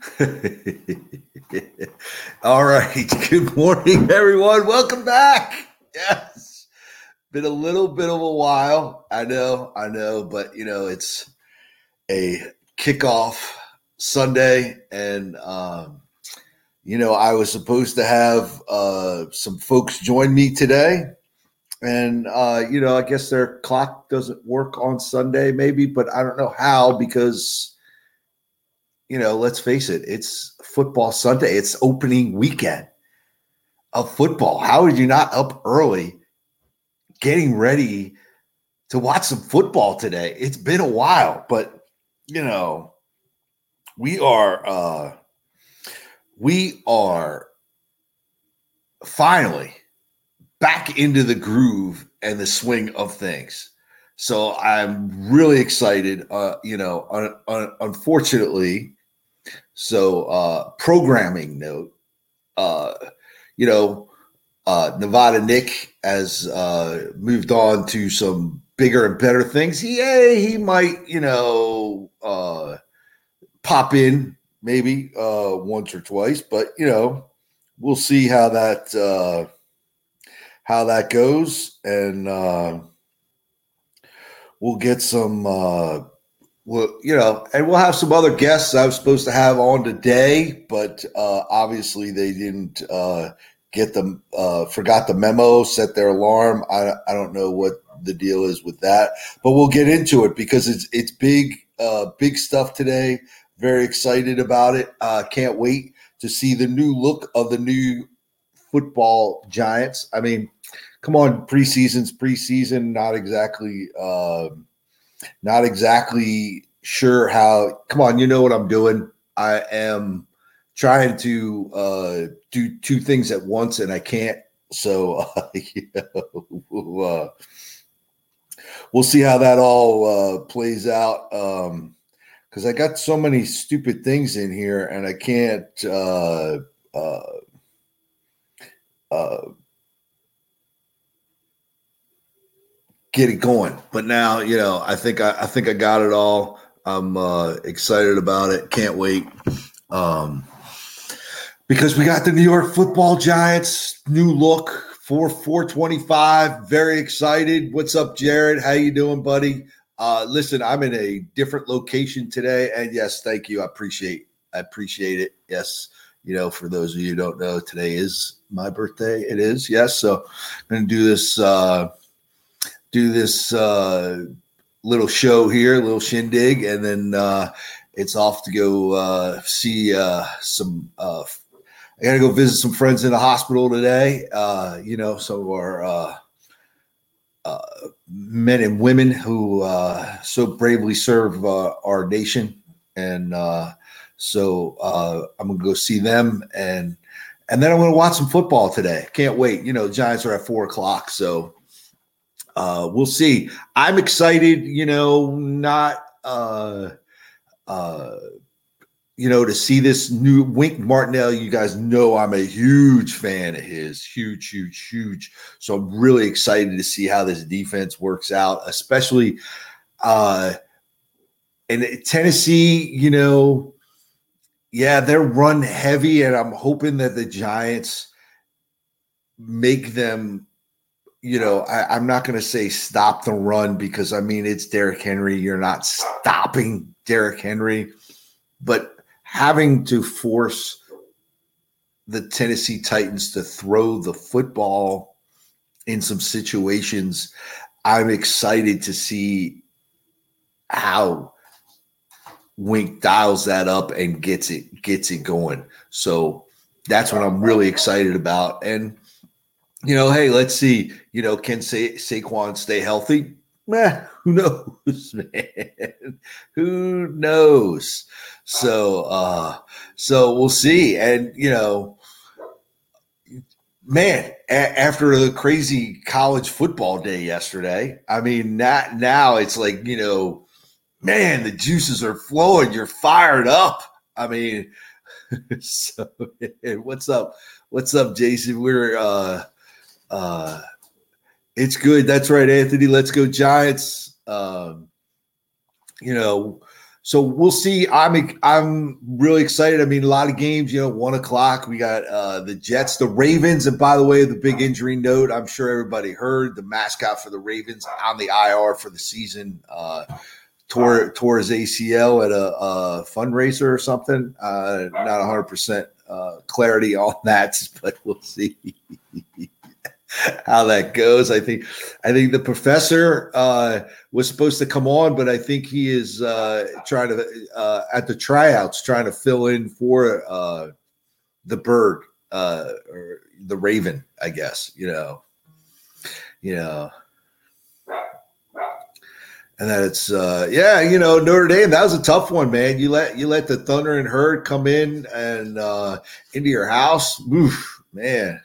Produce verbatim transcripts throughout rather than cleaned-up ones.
All right. Good morning, everyone. Welcome back. Yes. Been a little bit of a while. I know, I know, but you know, it's a kickoff Sunday, and um, you know, I was supposed to have uh, some folks join me today, and uh, you know, I guess their clock doesn't work on Sunday, maybe, but I don't know how because you know, let's face it, it's football Sunday. It's opening weekend of football. How are you not up early getting ready to watch some football today? It's been a while, but you know, we are uh we are finally back into the groove and the swing of things. So I'm really excited. Uh, you know, un- un- unfortunately, so uh programming note, uh, you know, uh, Nevada Nick has uh, moved on to some bigger and better things. Yeah, he might, you know, uh, pop in maybe uh, once or twice, but you know, we'll see how that uh, how that goes, and uh, we'll get some. Uh, well, you know, and we'll have some other guests I was supposed to have on today, but uh, obviously they didn't uh, get them, uh, forgot the memo, set their alarm. I, I don't know what the deal is with that, but we'll get into it because it's it's big, uh, big stuff today. Very excited about it. Uh, can't wait to see the new look of the new football Giants. I mean, come on, preseason's preseason, not exactly. Uh, not exactly sure how. Come on, you know what I'm doing. I am trying to uh, do two things at once, and I can't. So uh, you know, we'll, uh, we'll see how that all uh, plays out. Um, because I got so many stupid things in here, and I can't. Uh, uh, uh, get it going. But now, you know, I think I, I think I got it all. I'm uh, excited about it. Can't wait. Um, because we got the New York Football Giants new look for four twenty-five. Very excited. What's up, Jared? How you doing, buddy? Uh, listen, I'm in a different location today, and yes, thank you. I appreciate I appreciate it. Yes, you know, for those of you who don't know, today is my birthday. It is, yes. So I'm going to do this. Uh, do this uh, little show here, a little shindig, and then uh, it's off to go uh, see uh, some. Uh, I got to go visit some friends in the hospital today. Uh, you know, some of our uh, uh, men and women who uh, so bravely serve uh, our nation, and uh, so uh, I'm gonna go see them, and and then I'm gonna watch some football today. Can't wait. You know, the Giants are at four o'clock, so. Uh, we'll see. I'm excited, you know, not, uh, uh, you know, to see this new Wink Martindale. You guys know I'm a huge fan of his, huge, huge, huge. So I'm really excited to see how this defense works out, especially uh, in Tennessee, you know, yeah, they're run heavy, and I'm hoping that the Giants make them. You know, I, I'm not going to say stop the run because, I mean, it's Derrick Henry. You're not stopping Derrick Henry. But having to force the Tennessee Titans to throw the football in some situations, I'm excited to see how Wink dials that up and gets it gets it going. So that's what I'm really excited about. And you know, hey, let's see. You know, can Sa- Saquon stay healthy? Meh, who knows, man? Who knows? So, uh, so we'll see. And you know, man, a- after the crazy college football day yesterday, I mean, not, now it's like you know, man, the juices are flowing. You're fired up. I mean, so what's up? What's up, Jason? We're uh, uh, It's good. That's right, Anthony. Let's go Giants. Um, you know, so we'll see. I'm I'm really excited. I mean, a lot of games, you know, one o'clock. We got uh, the Jets, the Ravens, and by the way, the big injury note. I'm sure everybody heard the mascot for the Ravens on the I R for the season. Uh, tore tore his A C L at a, a fundraiser or something. Uh, not one hundred percent uh, clarity on that, but we'll see how that goes. I think I think the professor uh, was supposed to come on, but I think he is uh, trying to uh, at the tryouts trying to fill in for uh, the bird uh, or the Raven, I guess. You know, you know. And that it's uh, yeah, you know, Notre Dame, that was a tough one, man. You let you let the Thunder and Herd come in and uh, into your house. Oof, man.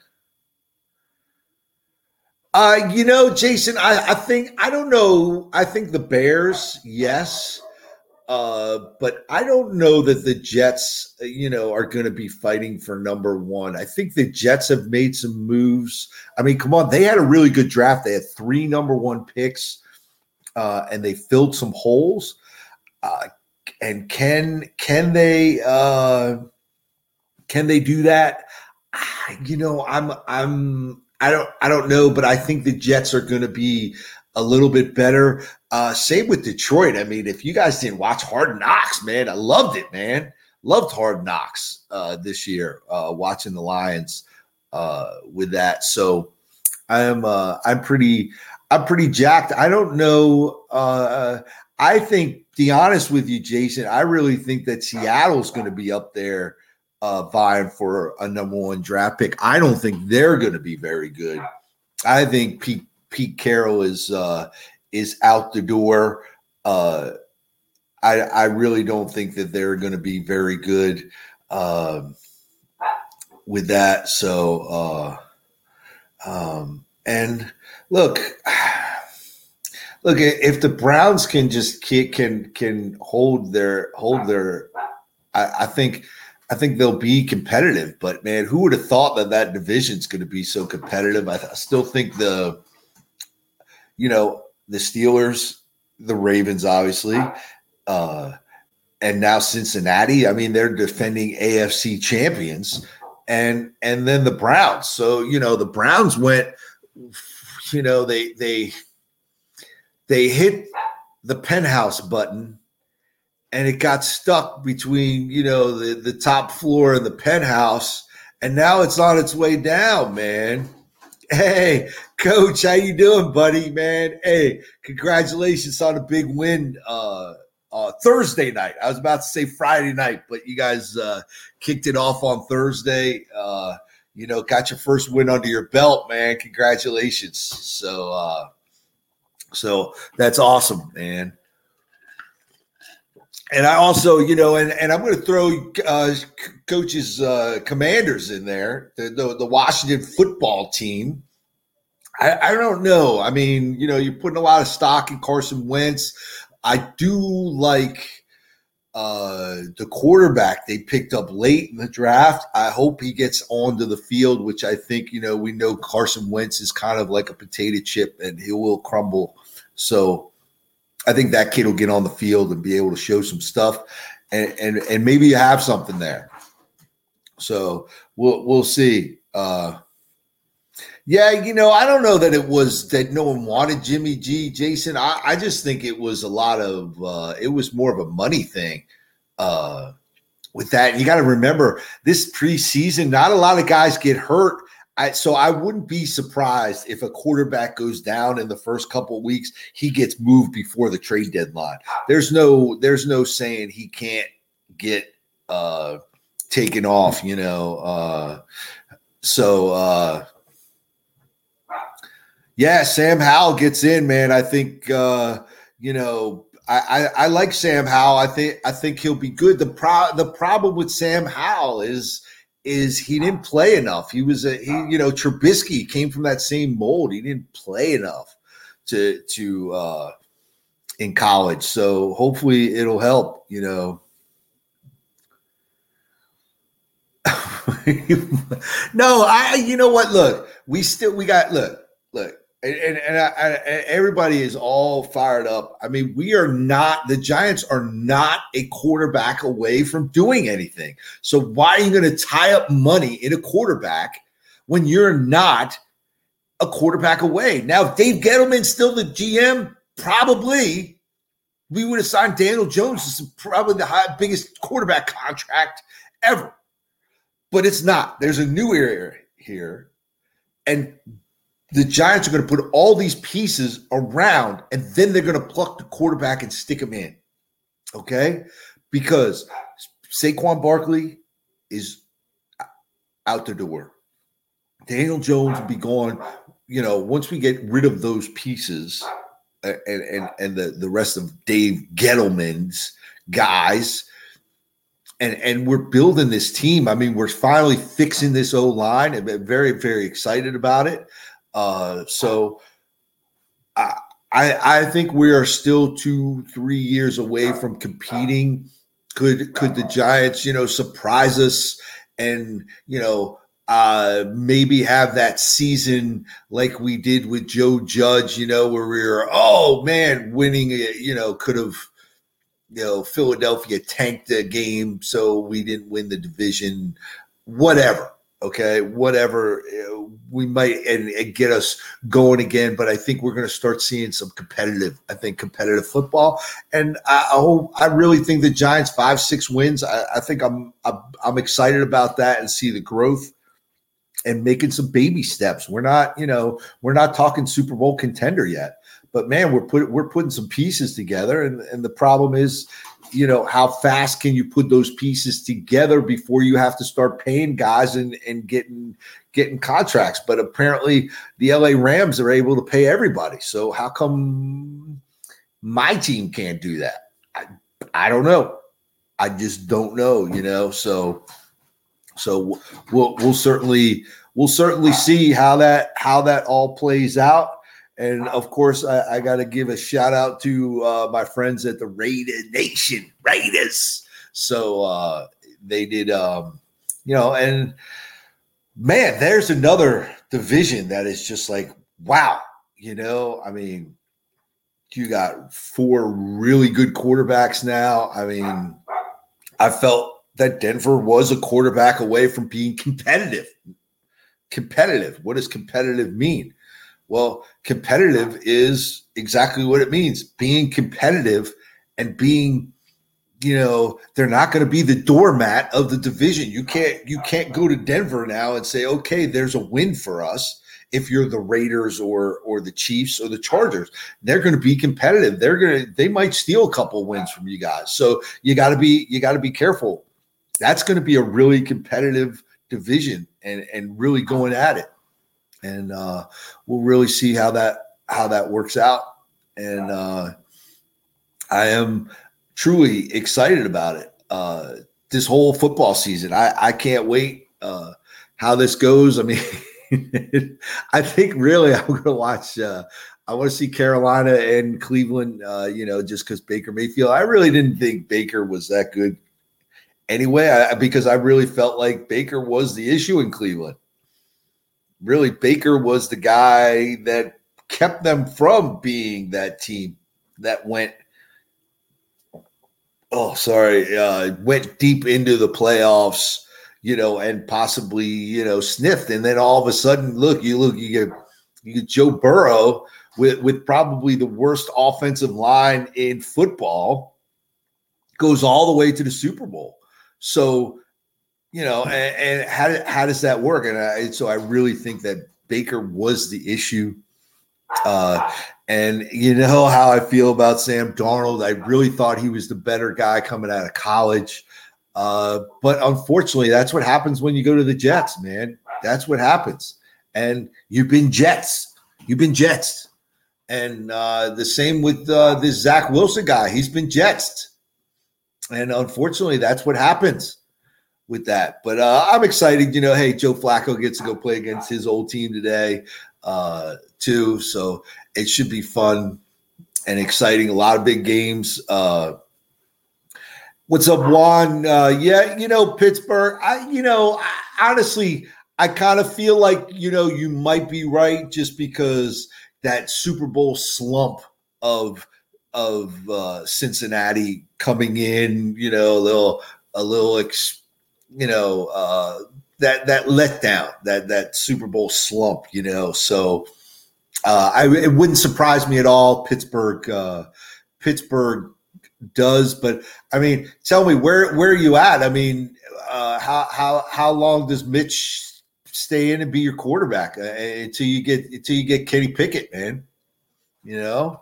Uh, you know, Jason, I, I think I don't know. I think the Bears, yes. Uh, but I don't know that the Jets, you know, are going to be fighting for number one. I think the Jets have made some moves. I mean, come on, they had a really good draft. They had three number one picks. Uh, and they filled some holes. Uh, and can can they uh, can they do that? You know, I'm I'm I don't I don't know, but I think the Jets are going to be a little bit better. Uh, same with Detroit. I mean, if you guys didn't watch Hard Knocks, man, I loved it, man. Loved Hard Knocks uh, this year. Uh, watching the Lions uh, with that, so I'm uh, I'm pretty. I'm pretty jacked. I don't know. Uh, I think, to be honest with you, Jason, I really think that Seattle's going to be up there uh, vying for a number one draft pick. I don't think they're going to be very good. I think Pete, Pete Carroll is uh, is out the door. Uh, I, I really don't think that they're going to be very good uh, with that. So, uh, um, and look, look, if the Browns can just can can hold their hold their, I, I think I think they'll be competitive. But man, who would have thought that that division's going to be so competitive? I, I still think the, you know, the Steelers, the Ravens, obviously, uh, and now Cincinnati. I mean, they're defending A F C champions, and and then the Browns. So you know, the Browns went. You know, they they they hit the penthouse button and it got stuck between, you know, the, the top floor and the penthouse, and now it's on its way down, man. Hey, Coach, how you doing, buddy, man? Hey, congratulations on a big win uh, uh, Thursday night. I was about to say Friday night, but you guys uh, kicked it off on Thursday. Uh You know, got your first win under your belt, man. Congratulations. So, uh, so that's awesome, man. And I also, you know, and, and I'm going to throw uh, Coach's uh, Commanders in there, the, the, the Washington football team. I, I don't know. I mean, you know, you're putting a lot of stock in Carson Wentz. I do like Uh, the quarterback they picked up late in the draft. I hope he gets onto the field, which I think, you know, we know Carson Wentz is kind of like a potato chip and he will crumble. So I think that kid will get on the field and be able to show some stuff, and and, and maybe you have something there. So we'll we'll see. Uh, yeah, you know, I don't know that it was that no one wanted Jimmy G, Jason. I, I just think it was a lot of uh, it was more of a money thing uh, with that. You got to remember this preseason, not a lot of guys get hurt. I, so I wouldn't be surprised if a quarterback goes down in the first couple of weeks, he gets moved before the trade deadline. There's no there's no saying he can't get uh, taken off, you know. Uh, so uh Yeah, Sam Howell gets in, man. I think uh, you know I, I, I like Sam Howell. I think I think he'll be good. The pro the problem with Sam Howell is is he didn't play enough. He was a he you know Trubisky came from that same mold. He didn't play enough to to uh, in college. So hopefully it'll help. You know. No, I. You know what? Look, we still we got look look. And, and, and, I, I, and everybody is all fired up. I mean, we are not, the Giants are not a quarterback away from doing anything. So why are you going to tie up money in a quarterback when you're not a quarterback away? Now, if Dave Gettleman's still the G M, probably we would have signed Daniel Jones. This is probably the high, biggest quarterback contract ever. But it's not. There's a new era here. And the Giants are going to put all these pieces around, and then they're going to pluck the quarterback and stick him in, okay? Because Saquon Barkley is out the door. Daniel Jones will be gone. You know, once we get rid of those pieces and and, and the, the rest of Dave Gettleman's guys, and, and we're building this team. I mean, we're finally fixing this O-line. I'm very, very excited about it. Uh, so I, I I think we are still two, three years away from competing. Could could the Giants, you know, surprise us and, you know, uh, maybe have that season like we did with Joe Judge, you know, where we were, oh man, winning, you know, could have, you know, Philadelphia tanked the game, so we didn't win the division, whatever. Okay, whatever, we might and, and get us going again, but I think we're going to start seeing some competitive, I think competitive football, and I, I hope, I really think the Giants five, six wins. I, I think I'm, I'm I'm excited about that and see the growth and making some baby steps. We're not, you know, we're not talking Super Bowl contender yet, but man, we're put we're putting some pieces together, and and the problem is, you know, how fast can you put those pieces together before you have to start paying guys and, and getting getting contracts? But apparently the L A Rams are able to pay everybody. So how come my team can't do that? I, I don't know. I just don't know, you know. So so we'll we'll certainly we'll certainly see how that how that all plays out. And of course, I, I got to give a shout out to uh, my friends at the Raider Nation, Raiders. So uh, they did, um, you know, and man, there's another division that is just like, wow, you know, I mean, you got four really good quarterbacks now. I mean, I felt that Denver was a quarterback away from being competitive. Competitive. What does competitive mean? Well, competitive is exactly what it means, being competitive and being, you know, they're not going to be the doormat of the division. You can't you can't go to Denver now and say, okay, there's a win for us if you're the Raiders or or the Chiefs or the Chargers. They're going to be competitive. They're going to they might steal a couple wins from you guys. So you got to be you got to be careful. That's going to be a really competitive division and and really going at it. And uh, we'll really see how that how that works out. And uh, I am truly excited about it. Uh, this whole football season, I, I can't wait uh, how this goes. I mean, I think really I'm going to watch. Uh, I want to see Carolina and Cleveland. Uh, you know, just because Baker Mayfield. I really didn't think Baker was that good anyway, I, because I really felt like Baker was the issue in Cleveland. Really, Baker was the guy that kept them from being that team that went, oh, sorry, uh, went deep into the playoffs, you know, and possibly, you know, sniffed. And then all of a sudden, look, you look, you get, you get Joe Burrow with, with probably the worst offensive line in football, goes all the way to the Super Bowl. So, you know, and, and how, how does that work? And I, so I really think that Baker was the issue. Uh, and you know how I feel about Sam Darnold. I really thought he was the better guy coming out of college. Uh, but unfortunately, that's what happens when you go to the Jets, man. That's what happens. And you've been Jets. You've been Jets. And uh, the same with uh, this Zach Wilson guy. He's been Jets. And unfortunately, that's what happens with that. But uh, I'm excited. You know, hey, Joe Flacco gets to go play against his old team today uh, too. So it should be fun and exciting. A lot of big games. Uh, what's up, Juan? Uh, yeah, you know, Pittsburgh. I, you know, I, honestly, I kind of feel like, you know, you might be right just because that Super Bowl slump of of uh, Cincinnati coming in, you know, a little a little ex, you know uh, that that letdown, that that Super Bowl slump, you know. So uh, I it wouldn't surprise me at all. Pittsburgh uh, Pittsburgh does, but I mean, tell me where where are you at? I mean, uh, how how how long does Mitch stay in and be your quarterback uh, until you get until you get Kenny Pickett, man? You know,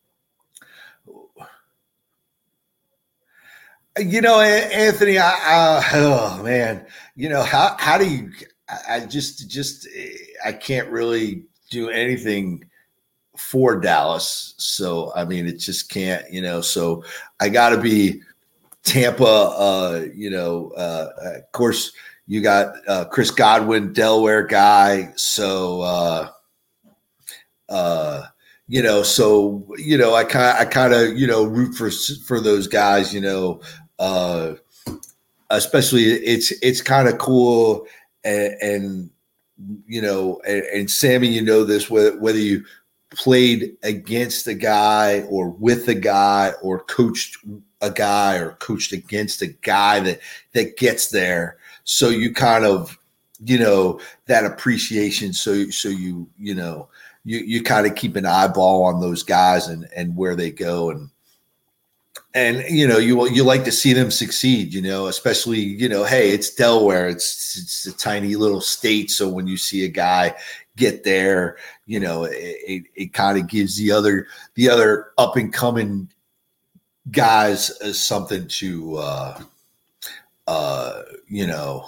you know, Anthony. I, uh, oh man, you know how how do you? I just just I can't really do anything for Dallas. So I mean, it just can't, you know. So I got to be Tampa. Uh, you know, uh, of course, you got uh, Chris Godwin, Delaware guy. So. Uh, uh, you know, so you know, I kind I kind of you know root for for those guys. You know, uh, especially it's it's kind of cool, and, and you know, and, and Sammy, you know this, whether whether you played against a guy or with a guy or coached a guy or coached against a guy that that gets there. So you kind of, you know, that appreciation. So so you you know you you kind of keep an eyeball on those guys and and where they go, and and you know you you like to see them succeed. You know, especially you know, hey, it's Delaware. It's it's a tiny little state. So when you see a guy get there, you know, it, it, it kind of gives the other the other up and coming guys as something to uh uh you know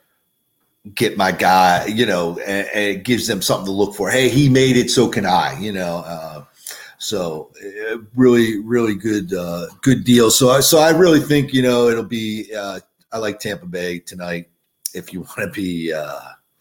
get my guy, you know, and, and it gives them something to look for. Hey, he made it, so can I, you know. Uh so uh, really really good uh good deal. So I so I really think, you know, it'll be uh I like Tampa Bay tonight if you want to be uh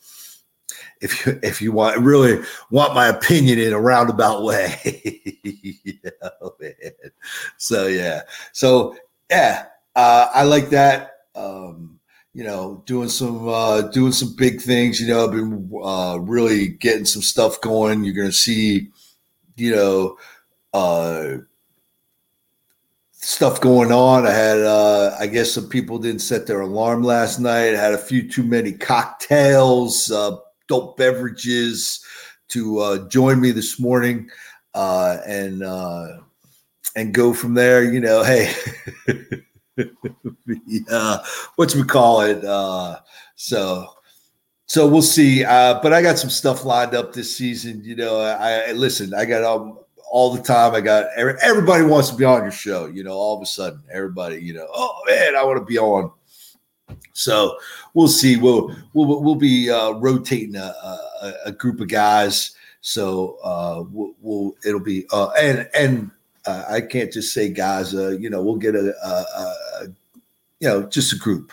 If you if you want really want my opinion in a roundabout way, you know, man. So yeah, so yeah, uh, I like that. Um, you know, doing some uh, doing some big things. You know, I've been uh, really getting some stuff going. You're going to see, you know, uh, stuff going on. I had, uh, I guess, some people didn't set their alarm last night. I had a few too many cocktails. Uh, adult beverages to uh, join me this morning uh, and uh, and go from there. You know, hey, uh, what we call it? Uh, so so we'll see. Uh, but I got some stuff lined up this season. You know, I, I listen. I got um, all the time. I got everybody wants to be on your show. You know, all of a sudden, everybody. You know, oh man, I want to be on. So we'll see. We'll we'll we'll be uh, rotating a, a, a group of guys. So uh, we'll, we'll it'll be uh, and and uh, I can't just say guys. Uh, you know, we'll get a, a, a you know just a group.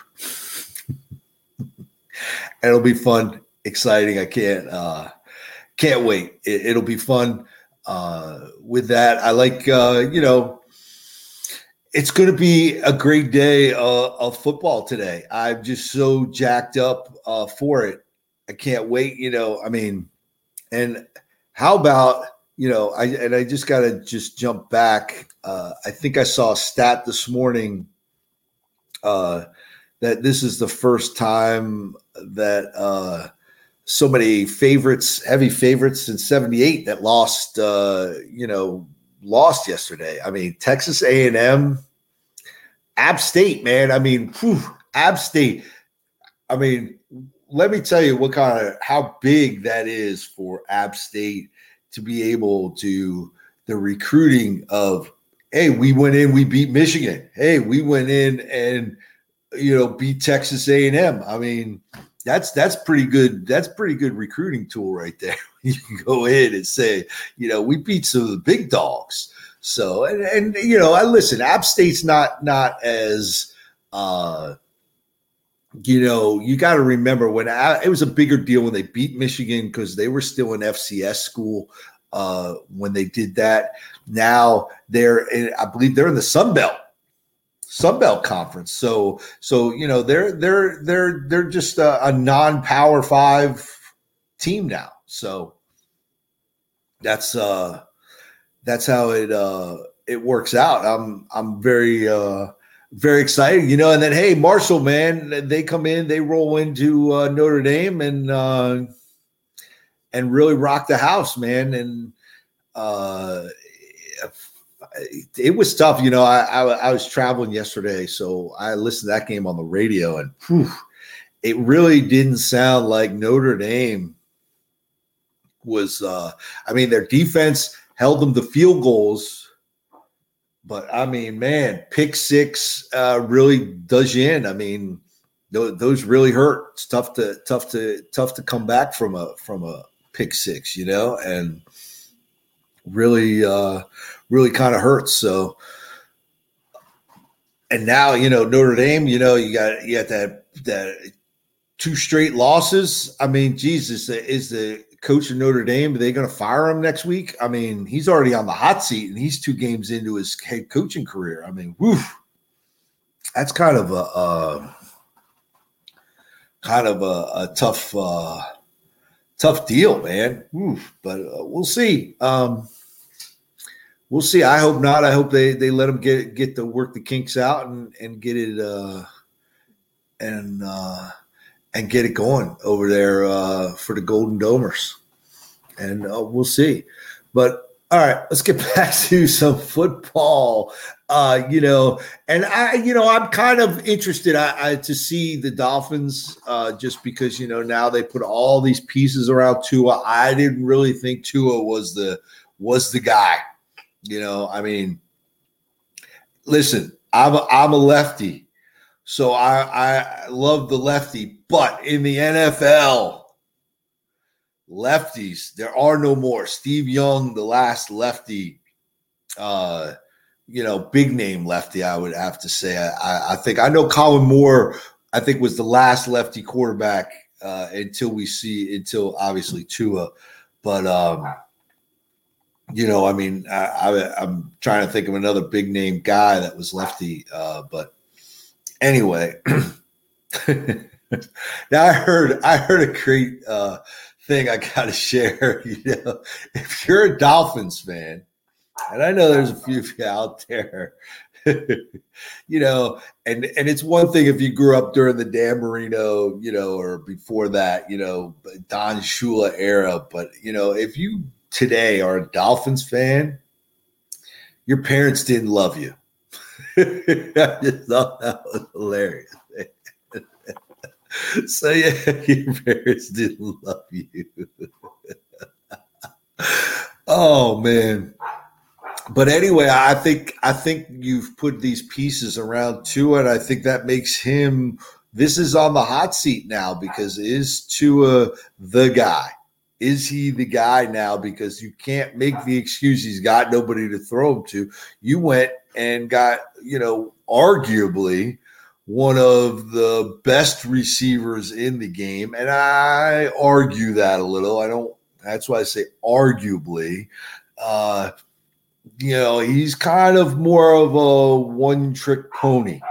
And it'll be fun, exciting. I can't uh, can't wait. It, it'll be fun. Uh, with that, I like uh, you know. It's going to be a great day uh, of football today. I'm just so jacked up uh, for it. I can't wait. You know, I mean, and how about, you know, I and I just got to just jump back. Uh, I think I saw a stat this morning uh, that this is the first time that uh, so many favorites, heavy favorites since seventy-eight that lost, uh, you know, lost yesterday. I mean, Texas A and M, App State, man. I mean, whew, App State. I mean, let me tell you what kind of how big that is for App State to be able to the recruiting of, hey, we went in, we beat Michigan. Hey, we went in and you know beat Texas A and M. I mean, that's that's pretty good. That's pretty good recruiting tool right there. You can go in and say, you know, we beat some of the big dogs. So and, and you know, I listen. App State's not not as uh, you know. You got to remember when I, it was a bigger deal when they beat Michigan because they were still an F C S school uh, when they did that. Now they're, in, I believe, they're in the Sun Belt. Sun Belt Conference. So, so you know, they're they're they're they're just a, a non-power five team now. So, that's uh, that's how it uh, it works out. I'm I'm very uh, very excited, you know. And then hey, Marshall, man, they come in, they roll into uh, Notre Dame and uh, and really rock the house, man. And uh, it was tough, you know. I, I I was traveling yesterday, so I listened to that game on the radio, and whew, it really didn't sound like Notre Dame was. Uh, I mean, their defense held them to field goals, but I mean, man, pick six uh, really does you in. I mean, th- those really hurt. It's tough to tough to tough to come back from a from a pick six, you know, and really uh, really kind of hurts. So, and now you know Notre Dame. You know, you got you got that that two straight losses. I mean, Jesus, is the coach of Notre Dame, are they going to fire him next week? I mean, he's already on the hot seat, and he's two games into his head coaching career. I mean, woof, that's kind of a uh, kind of a, a tough, uh, tough deal, man. Woof. But uh, we'll see. Um, we'll see. I hope not. I hope they they let him get get to work the kinks out and and get it uh, and. Uh, and get it going over there uh, for the Golden Domers. And uh, we'll see. But, all right, let's get back to some football, uh, you know. And, I, you know, I'm kind of interested I, I, to see the Dolphins uh, just because, you know, now they put all these pieces around Tua. I didn't really think Tua was the was the guy. You know, I mean, listen, I'm a, I'm a lefty. So I, I love the lefty, but in the N F L, lefties, there are no more. Steve Young, the last lefty, uh, you know, big name lefty, I would have to say. I, I think I know Colin Moore, I think, was the last lefty quarterback uh, until we see, until obviously Tua. But, um, you know, I mean, I, I, I'm trying to think of another big name guy that was lefty, uh, but. Anyway, now I heard I heard a great uh, thing I got to share. You know, if you're a Dolphins fan, and I know there's a few of you out there, you know, and and it's one thing if you grew up during the Dan Marino, you know, or before that, you know, Don Shula era, but you know, if you today are a Dolphins fan, your parents didn't love you. I just thought that was hilarious. So yeah, your parents didn't love you. Oh man. But anyway, I think I think you've put these pieces around Tua, and I think that makes him this is on the hot seat now because is Tua the guy? Is he the guy now? Because you can't make the excuse he's got nobody to throw him to. You went and got, you know, arguably one of the best receivers in the game. And I argue that a little. I don't, that's why I say arguably. Uh, you know, he's kind of more of a one-trick pony,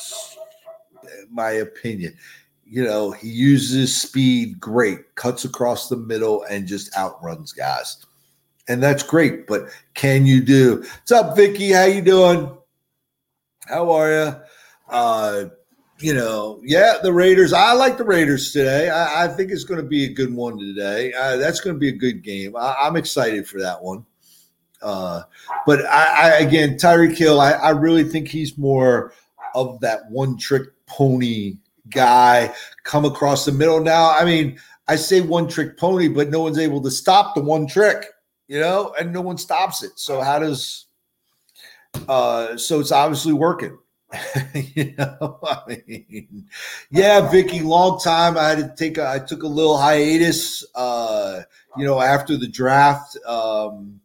in my opinion. You know, he uses speed great, cuts across the middle, and just outruns guys. And that's great, but can you do? What's up, Vicky? How you doing? How are you? Uh, you know, yeah, the Raiders. I like the Raiders today. I, I think it's going to be a good one today. Uh, that's going to be a good game. I, I'm excited for that one. Uh, but I, I again, Tyreek Hill, I, I really think he's more of that one-trick pony guy, come across the middle. Now, I mean, I say one-trick pony, but no one's able to stop the one trick. You know, and no one stops it. So how does uh so it's obviously working. You know, I mean, yeah, Vicky, long time. I had to take a I took a little hiatus uh, you know, after the draft. Um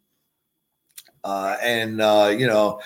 uh and uh, you know,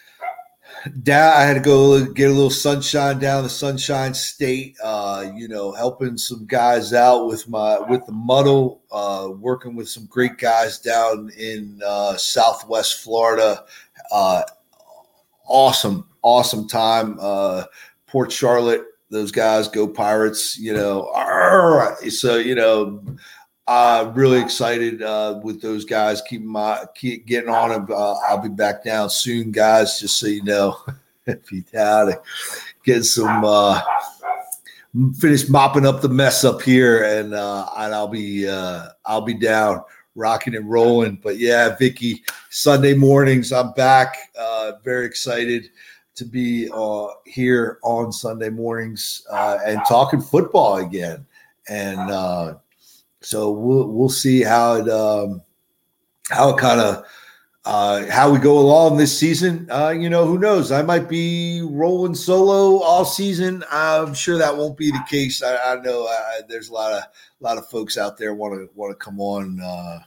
down, I had to go get a little sunshine down the Sunshine State, uh, you know, helping some guys out with my with the muddle, uh, working with some great guys down in uh, Southwest Florida. Uh, awesome, awesome time. Uh, Port Charlotte, those guys, go Pirates, you know. Arr! So, you know, uh, really excited uh, with those guys. Keep my keep getting on them. Uh, I'll be back down soon, guys. Just so you know, be down to get some. Uh, finish mopping up the mess up here, and uh, and I'll be uh, I'll be down, rocking and rolling. But yeah, Vicky, Sunday mornings, I'm back. Uh, very excited to be uh, here on Sunday mornings uh, and talking football again. And uh, so we'll we'll see how it um, how it kind of uh, how we go along this season. Uh, you know, who knows? I might be rolling solo all season. I'm sure that won't be the case. I, I know I, there's a lot of a lot of folks out there want to want to come on. Uh,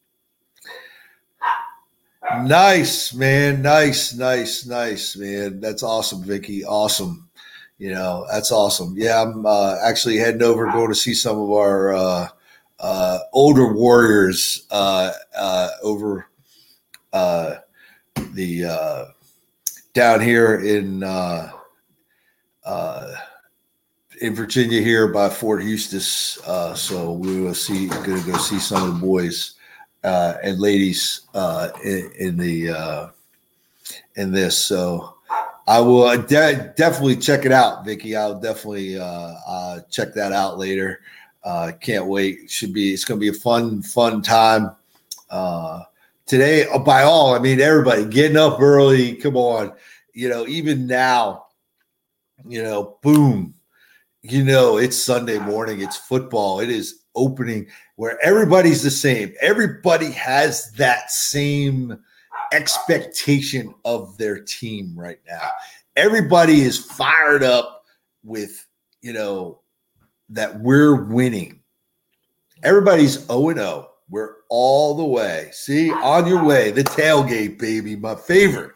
nice, man. Nice, nice, nice, man. That's awesome, Vicky. Awesome. You know, that's awesome. Yeah, I'm uh, actually heading over, going to see some of our uh, uh, older warriors uh, uh, over uh, the uh, down here in uh, uh, in Virginia here by Fort Eustis. Uh, so we will see. Going to go see some of the boys uh, and ladies uh, in, in the uh, in this. So I will de- definitely check it out, Vicky. I'll definitely uh, uh, check that out later. Uh, can't wait. Should be. It's going to be a fun, fun time. Uh, Today, by all, I mean everybody getting up early. Come on, you know, even now, you know, boom, you know, it's Sunday morning. It's football. It is opening where everybody's the same. Everybody has that same expectation of their team right now. Everybody is fired up with, you know, that we're winning. Everybody's oh and oh. We're all the way. See, on your way, the tailgate, baby, my favorite.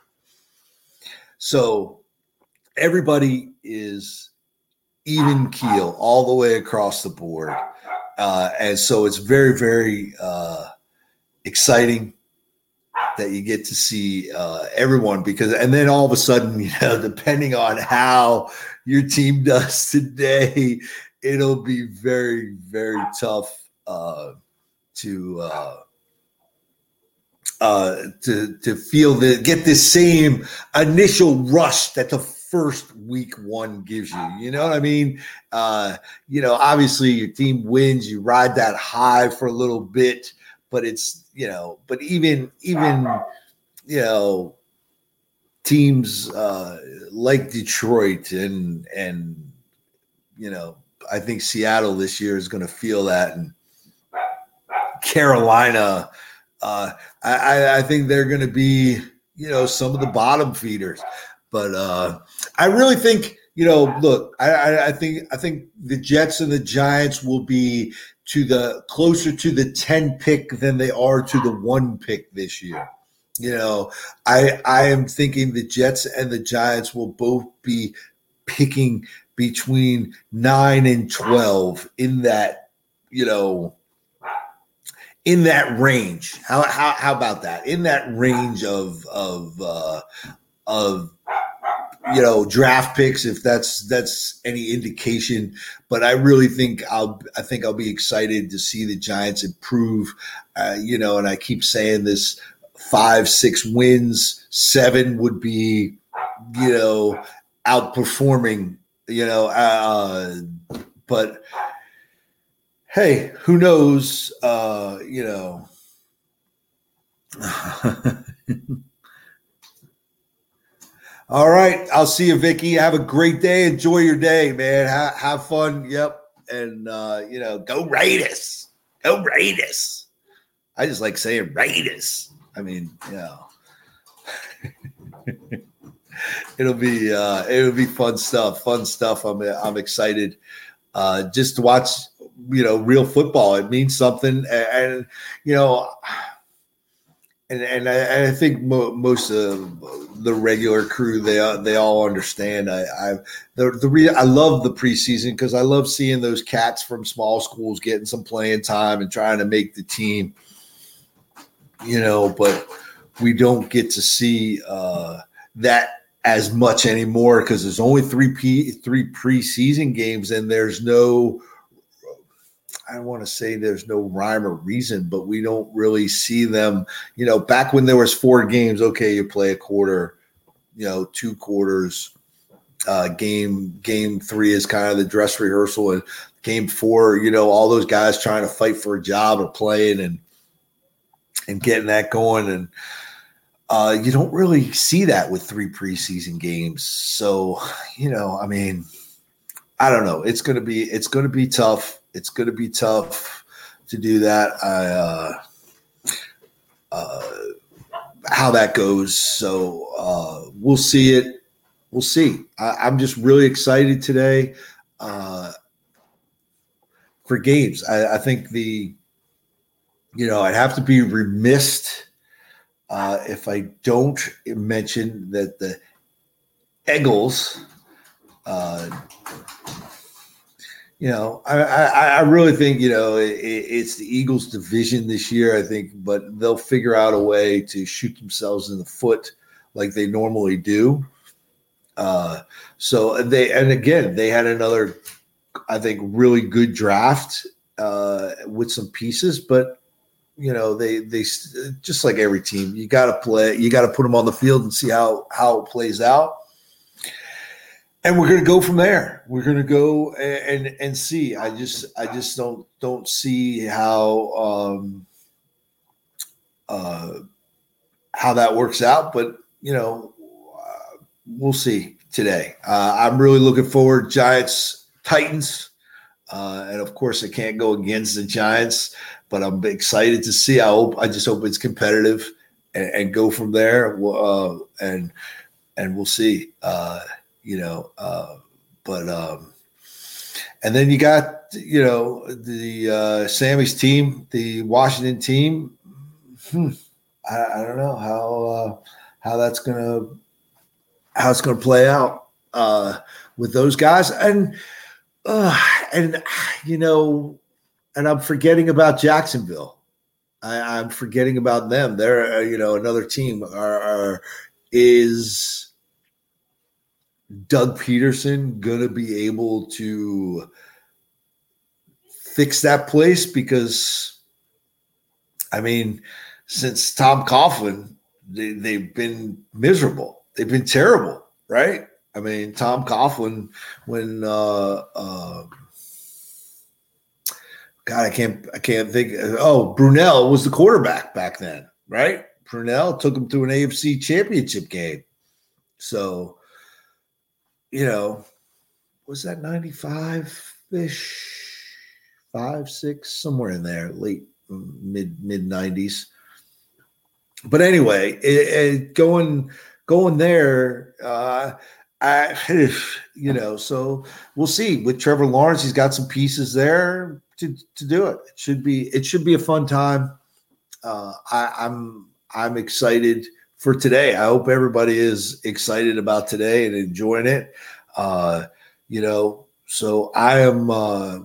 So everybody is even keel all the way across the board. Uh, and so it's very, very uh, exciting that you get to see uh, everyone because, and then all of a sudden, you know, depending on how your team does today, it'll be very, very tough uh, to uh, uh, to to feel the get this same initial rush that the first week one gives you. You know what I mean? Uh, you know, obviously your team wins, you ride that high for a little bit, but it's you know, but even even you know, teams uh, like Detroit and and you know, I think Seattle this year is going to feel that, and Carolina. Uh, I, I think they're going to be, you know, some of the bottom feeders, but uh, I really think, you know, look, I, I think I think the Jets and the Giants will be to the closer to the ten pick than they are to the one pick this year. You know, I I am thinking the Jets and the Giants will both be picking between nine and twelve in that, you know. In that range, how, how how about that? In that range of of uh, of you know draft picks, if that's that's any indication. But I really think I'll I think I'll be excited to see the Giants improve. Uh, you know, and I keep saying this: five, six wins, seven would be you know outperforming. You know, uh, but. Hey, who knows? Uh, you know. All right. I'll see you, Vicky. Have a great day. Enjoy your day, man. Ha- have fun. Yep. And, uh, you know, go Raiders. Go Raiders. I just like saying Raiders. I mean, you know. it'll be uh, it'll be fun stuff. Fun stuff. I'm I'm excited uh, just to watch you know, real football. It means something. And, and you know, and, and I, I think mo- most of the regular crew, they they all understand. I, I the, the re- I love the preseason because I love seeing those cats from small schools getting some playing time and trying to make the team, you know, but we don't get to see uh, that as much anymore because there's only three P, three preseason games and there's no I don't want to say there's no rhyme or reason, but we don't really see them. You know, back when there was four games, okay, you play a quarter, you know, two quarters. Uh, game game three is kind of the dress rehearsal, and game four, you know, all those guys trying to fight for a job or playing and and getting that going. And uh, you don't really see that with three preseason games. So, you know, I mean, I don't know. It's gonna be it's gonna be tough. It's gonna be tough to do that. I uh, uh, how that goes. So uh, we'll see it. We'll see. I, I'm just really excited today uh, for games. I, I think the, you know, I'd have to be remiss uh, if I don't mention that the Eagles, uh, you know, I, I, I really think, you know, it, it's the Eagles division this year, I think, but they'll figure out a way to shoot themselves in the foot like they normally do. Uh, so they, and again, they had another, I think, really good draft uh, with some pieces, but you know, they, they just like every team, you got to play, you got to put them on the field and see how, how it plays out. And we're going to go from there. We're going to go and, and, and see. I just, I just don't, don't see how, um, uh, how that works out, but you know, we'll see today. Uh, I'm really looking forward. Giants, Titans, uh, and of course, I can't go against the Giants, but I'm excited to see. I hope. I just hope it's competitive and, and go from there. Uh, and and we'll see. Uh, you know, uh, but um, and then you got you know the uh, Sammy's team, the Washington team. Hmm, I, I don't know how uh, how that's gonna. how it's going to play out uh, with those guys. And, uh, and, you know, and I'm forgetting about Jacksonville. I, I'm forgetting about them. They're, uh, you know, another team are, are is Doug Peterson going to be able to fix that place? Because, I mean, since Tom Coughlin, they, they've been miserable. They've been terrible, right? I mean, Tom Coughlin, when uh, uh, God, I can't, I can't think. Oh, Brunell was the quarterback back then, right? Brunell took him to an A F C Championship game. So, you know, was that ninety-five ish, five, six, somewhere in there, late mid mid nineties. But anyway, it, it going going there, uh, I you know, so we'll see with Trevor Lawrence. He's got some pieces there to, to do it. It should be it should be a fun time. Uh, I, I'm I'm excited for today. I hope everybody is excited about today and enjoying it. Uh, you know, so I am uh,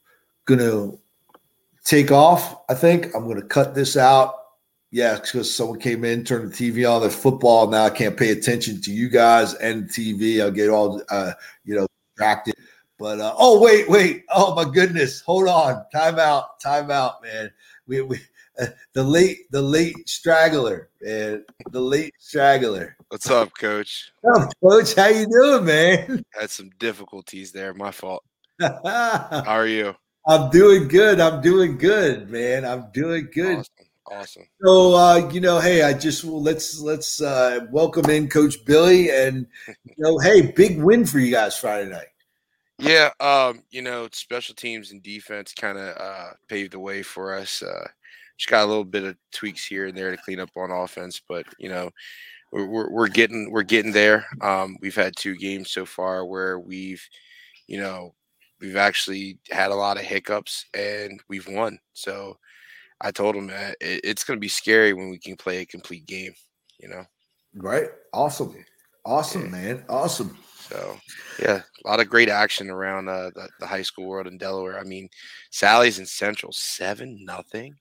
gonna take off. I think I'm gonna cut this out. Yeah, because someone came in, turned the T V on. There's football now. I can't pay attention to you guys and T V. I'll get all uh, you know distracted. But uh, oh wait, wait. Oh my goodness. Hold on. Time out. Time out, man. We we uh, the late the late straggler, man. The late straggler. What's up, Coach? Oh, Coach, how you doing, man? Had some difficulties there. My fault. How are you? I'm doing good. I'm doing good, man. I'm doing good. Awesome. Awesome. So, uh, you know, hey, I just well, let's let's uh, welcome in Coach Billy, and you know, hey, big win for you guys Friday night. Yeah, um, you know, special teams and defense kind of uh, paved the way for us. Uh, just got a little bit of tweaks here and there to clean up on offense, but you know, we're we're, we're getting we're getting there. Um, we've had two games so far where we've, you know, we've actually had a lot of hiccups and we've won. So. I told him that it's going to be scary when we can play a complete game, you know? Right. Awesome. Awesome, yeah. man. Awesome. So, yeah, a lot of great action around uh, the, the high school world in Delaware. I mean, Sally's in Central, seven nothing.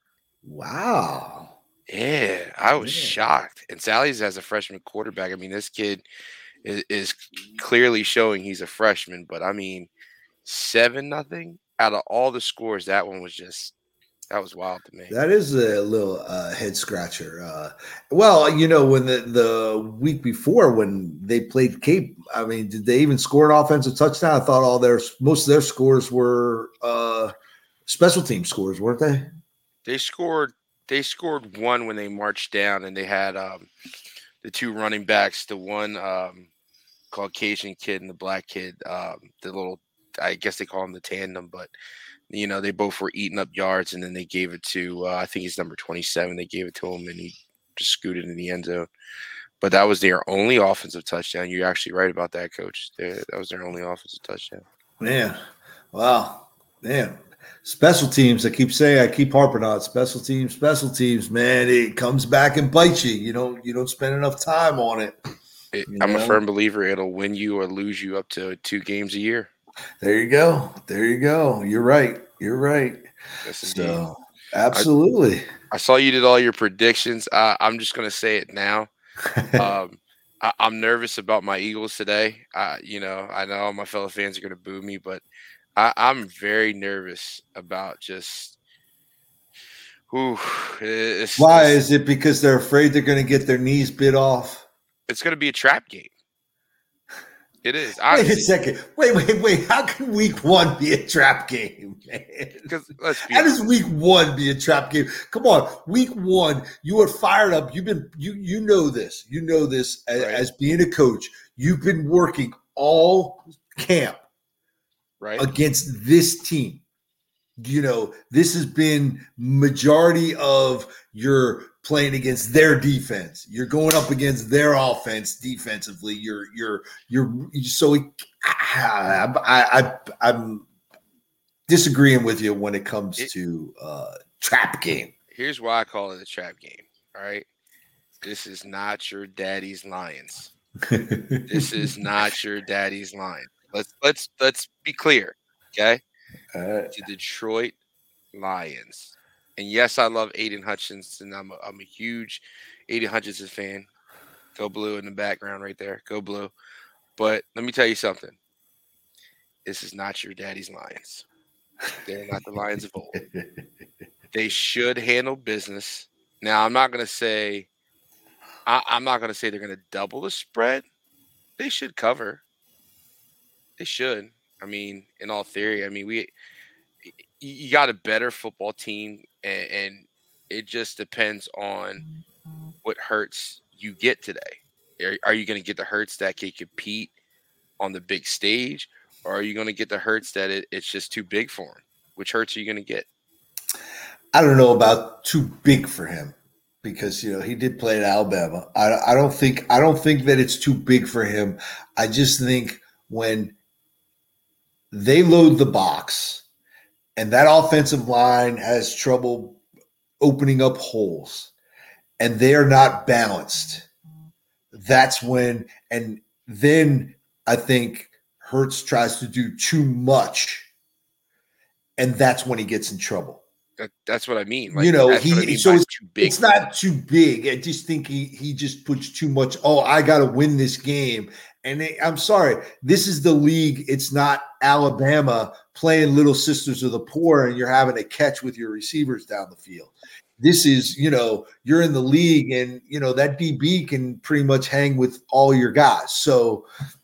Wow. Yeah, I was yeah. shocked. And Sally's as a freshman quarterback. I mean, this kid is, is clearly showing he's a freshman, but I mean, seven nothing. out of all the scores, that one was just that was wild to me. That is a little uh, head scratcher. Uh, well, you know, when the, the week before when they played Cape, I mean, did they even score an offensive touchdown? I thought all their most of their scores were uh, special team scores, weren't they? They scored. They scored one when they marched down, and they had um, the two running backs, the one um, Caucasian kid and the black kid, um, the little, I guess they call them the tandem, but you know, they both were eating up yards, and then they gave it to, uh, I think he's number twenty-seven. They gave it to him, and he just scooted in the end zone. But that was their only offensive touchdown. You're actually right about that, Coach. They, that was their only offensive touchdown. Man, wow, man. Special teams, I keep saying, I keep harping on it. Special teams, special teams, man. It comes back and bites you. You don't, you don't spend enough time on it. it I'm know? a firm believer it'll win you or lose you up to two games a year. There you go. There you go. You're right. You're right. Yes, so, absolutely. I, I saw you did all your predictions. Uh, I'm just going to say it now. um, I, I'm nervous about my Eagles today. Uh, you know, I know my fellow fans are going to boo me, but I, I'm very nervous about just whew, it's, Why? It's, is it because they're afraid they're going to get their knees bit off? It's going to be a trap game. It is. Honestly. Wait a second. Wait, wait, wait. How can week one be a trap game, man? Because let's be How does week one be a trap game? Come on, week one, you are fired up. You've been you you know this. You know this as, right. as being a coach. You've been working all camp right against this team. You know, this has been majority of your playing against their defense. You're going up against their offense defensively. You're you're you're so I, I, I I'm disagreeing with you when it comes it, to uh, trap game. Here's why I call it a trap game. All right, this is not your daddy's Lions. This is not your daddy's Lions. Let's let's let's be clear, okay? Uh, the Detroit Lions. And yes, I love Aiden Hutchinson. I'm a, I'm a huge Aiden Hutchinson fan. Go Blue in the background right there. Go Blue. But let me tell you something. This is not your daddy's Lions. They're not the Lions of old. They should handle business. Now, I'm not going to say I, I'm not going to say they're going to double the spread. They should cover. They should. I mean, in all theory, I mean, we you got a better football team, and, and it just depends on what Hurts you get today. Are, are you going to get the Hurts that can compete on the big stage, or are you going to get the Hurts that it, it's just too big for him? Which Hurts are you going to get? I don't know about too big for him because, you know, he did play at Alabama. I, I don't think I don't think that it's too big for him. I just think when they load the box and that offensive line has trouble opening up holes and they're not balanced, that's when, and then I think Hurts tries to do too much, and that's when he gets in trouble. That, that's what I mean. Like, you know, that's he what I mean so it's, too big. It's not too big. I just think he he just puts too much. Oh, I got to win this game. And they, I'm sorry, this is the league. It's not Alabama playing Little Sisters of the Poor, and you're having to catch with your receivers down the field. This is, you know, you're in the league, and you know that D B can pretty much hang with all your guys. So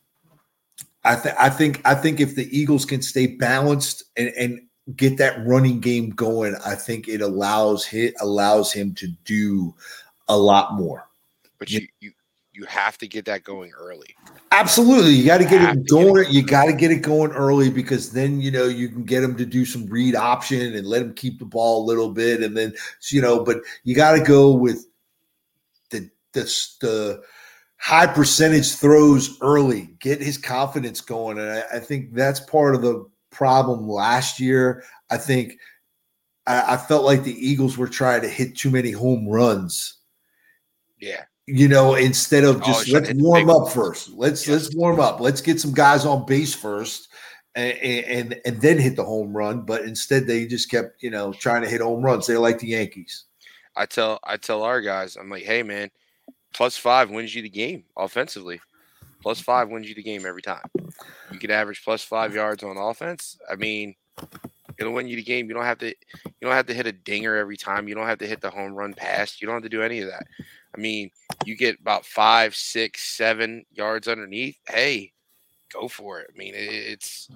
I think I think I think if the Eagles can stay balanced and and get that running game going, I think it allows hit allows him to do a lot more. But you you you have to get that going early. Absolutely, you got to get it going. You got to get it going early because then you know you can get him to do some read option and let him keep the ball a little bit, and then you know. But you got to go with the the the high percentage throws early. Get his confidence going, and I, I think that's part of the problem last year. I think I, I felt like the Eagles were trying to hit too many home runs. Yeah. You know, instead of just oh, let's warm up first. Let's yes. let's warm up. Let's get some guys on base first and, and and then hit the home run. But instead they just kept, you know, trying to hit home runs. They're like the Yankees. I tell I tell our guys, I'm like, hey man, plus five wins you the game offensively. Plus five wins you the game every time. You can average plus five yards on offense. I mean, It'll win you the game. You don't have to. You don't have to hit a dinger every time. You don't have to hit the home run pass. You don't have to do any of that. I mean, you get about five, six, seven yards underneath. Hey, go for it. I mean, it, it's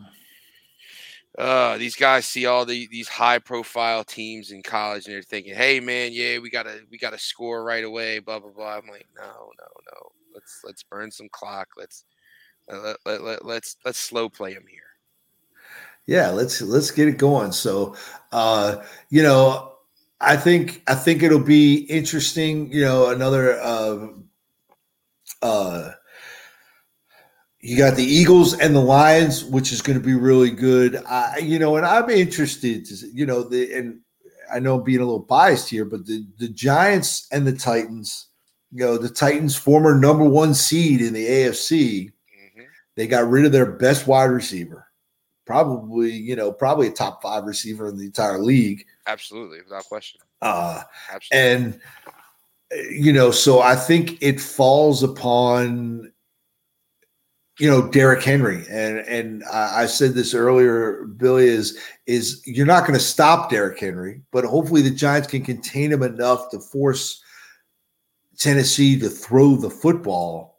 uh, these guys see all the these high profile teams in college, and they're thinking, "Hey, man, yeah, we gotta we gotta score right away." Blah blah blah. I'm like, no, no, no. Let's let's burn some clock. Let's let, let, let, let's let's slow play them here. Yeah, let's let's get it going. So, uh, you know, I think I think it'll be interesting. You know, another. Uh, uh, you got the Eagles and the Lions, which is going to be really good. I, you know, and I'm interested. To, you know, the and I know I'm being a little biased here, but the the Giants and the Titans. You know, the Titans, former number one seed in the A F C, mm-hmm. They got rid of their best wide receiver. Probably, you know, probably a top five receiver in the entire league. Absolutely, without question. Uh, Absolutely. And, you know, so I think it falls upon, you know, Derrick Henry. And and I, I said this earlier, Billy, is, is you're not going to stop Derrick Henry, but hopefully the Giants can contain him enough to force Tennessee to throw the football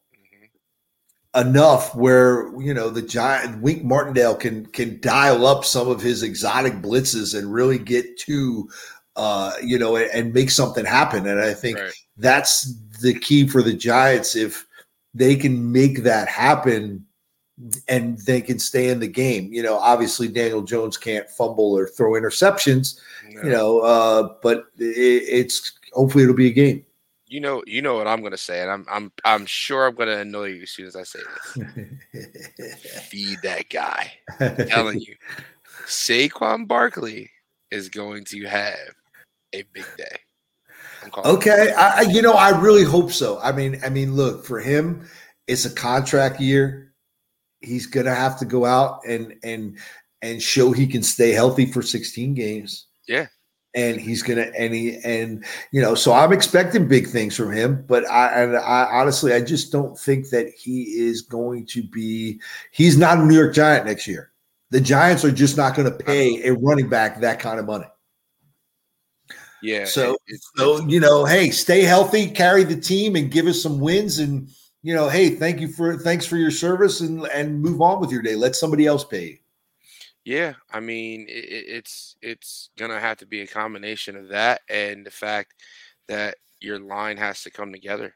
enough where, you know, the Giant Wink Martindale can can dial up some of his exotic blitzes and really get to, uh, you know, and, and make something happen. And I think right. That's the key for the Giants. If they can make that happen and they can stay in the game, you know, obviously Daniel Jones can't fumble or throw interceptions, no. you know, uh, but it, it's hopefully it'll be a game. You know, you know what I'm gonna say, and I'm I'm I'm sure I'm gonna annoy you as soon as I say this. Feed that guy. I'm telling you, Saquon Barkley is going to have a big day. Okay, I, you know, I really hope so. I mean, I mean, look, for him, it's a contract year. He's gonna have to go out and and and show he can stay healthy for sixteen games. Yeah. And he's gonna, and he, and you know, so I'm expecting big things from him. But I, and I honestly, I just don't think that he is going to be. He's not a New York Giant next year. The Giants are just not going to pay a running back that kind of money. Yeah. So, it, so you know, hey, stay healthy, carry the team, and give us some wins. And you know, hey, thank you for thanks for your service, and and move on with your day. Let somebody else pay you. Yeah, I mean, it, it's it's gonna have to be a combination of that and the fact that your line has to come together.